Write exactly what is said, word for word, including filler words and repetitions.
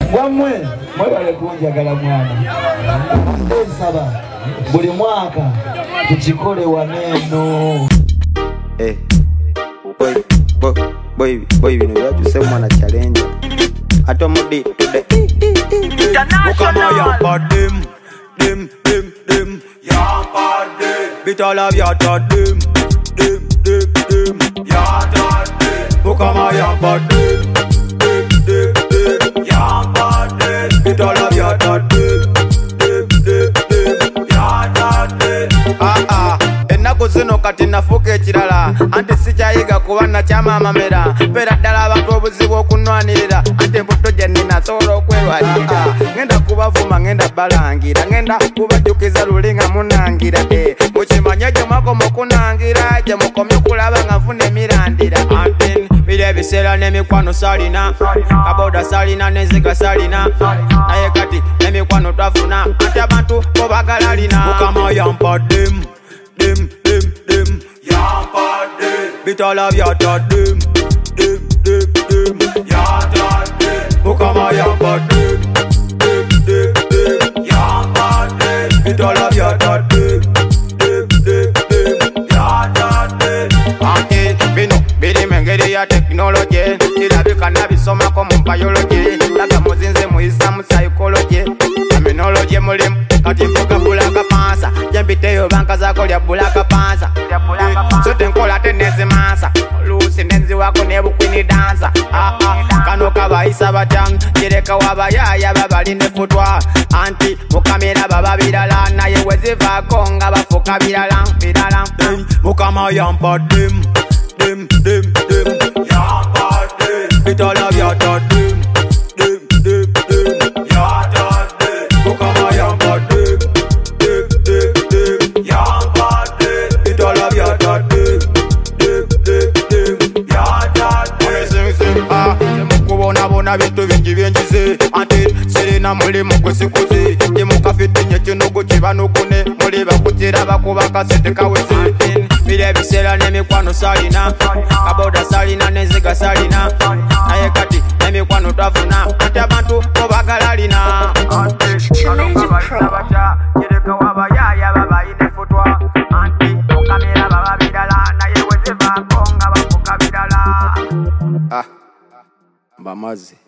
Wamwe mwebale kunjagala mwana nsaba buli mwaka tukikole waneno. Eh boy boy boy boy bino byatuse mwana challenge atomudi today mukama yampa dem dem dem dem yampa dem bitala byata dem dem dem dem yata dem mukama yampa dem dem dem dem yampa dem bitala byata dem dem dem dem yata dem. Ah ah ennaku zino kati nafuka ekirala anti sikyayiga kuba nakyamamamera mpeera ddala abantu obuzibu okunwanirira anti embuto gye nnina sobola okwerwanirira ngenda kubavuma ngenda balangira ngenda kubajjukiza luli nga munangira mukimanye gye mwakoma okunangira gye mukomye okulaba nga nfuna emirandira anti biri ebiseera n'emikwano salina kaboda salina n'enziga salina naye kati n'emikwano twafuna anti abantu bobagala lina mukama yampa dem dem dem dem yampa dem bitala byata dem dem dem dem yata dem mukama yampa dem dem dem dem yampa dem bitala byata dem dem dem dem yata dem. Ante bino biri mengeri ya technology kirabika nabisomako mu biology laga muzinze muyisa mu psychology terminology mulimu kati mvuga bulaka pansa jembiteyo banka zako lya bulaka pansa sote nkola tenezi masa lusi nenzi wako nebukwini dansa ah ah kano kabayisa batang kireka wabayaya babaline futwa anti mukamera baba birala naye wezivako nga bafuka birala birala mukama yampa dem dem dem dem yampa dem bitala byata dem dem dem dem yata dem mukama yampa dem dem dem dem yampa dem bitala byata dem dem dem dem yata dem. Sing sing ah mukubona bona bintu bingi byenjize anti serena muli mukosikoze ye mukafite nyekinogo kibanukune muli bakutira bakuba kasete kaweze bile bisera n'emikwano salina kaboda salina n'enziga salina naye kati n'emikwano twafuna anti abantu bobagala lina kireka wabayaya babayine futwa anti mukamera baba birala naye wezivako nga bafuka birala ah mbamaze.